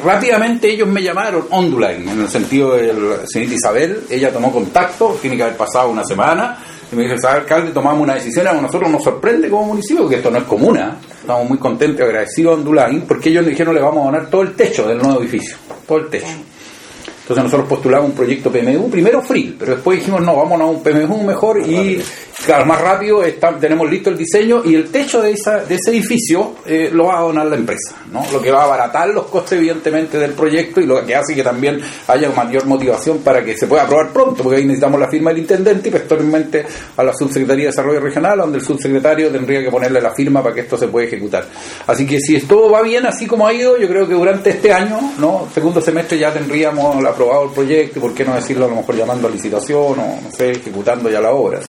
rápidamente ellos me llamaron, Onduline, en el sentido de la señorita Isabel, ella tomó contacto, tiene que haber pasado una semana, y me dijo, ¿sabe, alcalde? Tomamos una decisión, a nosotros nos sorprende como municipio, porque esto no es comuna. Estamos muy contentos y agradecidos a Onduline, porque ellos nos dijeron, le vamos a donar todo el techo del nuevo edificio, todo el techo. Entonces nosotros postulamos un proyecto PMU, primero free, pero después dijimos, no, vámonos a un PMU mejor y, claro, más rápido, tenemos listo el diseño y el techo de ese edificio lo va a donar la empresa, ¿no? Lo que va a abaratar los costes, evidentemente, del proyecto y lo que hace que también haya mayor motivación para que se pueda aprobar pronto, porque ahí necesitamos la firma del intendente y posteriormente a la Subsecretaría de Desarrollo Regional, donde el subsecretario tendría que ponerle la firma para que esto se pueda ejecutar. Así que si todo va bien, así como ha ido, yo creo que durante este año, ¿no? Segundo semestre ya tendríamos aprobado el proyecto y por qué no decirlo, a lo mejor llamando a licitación o no sé, ejecutando ya la obra.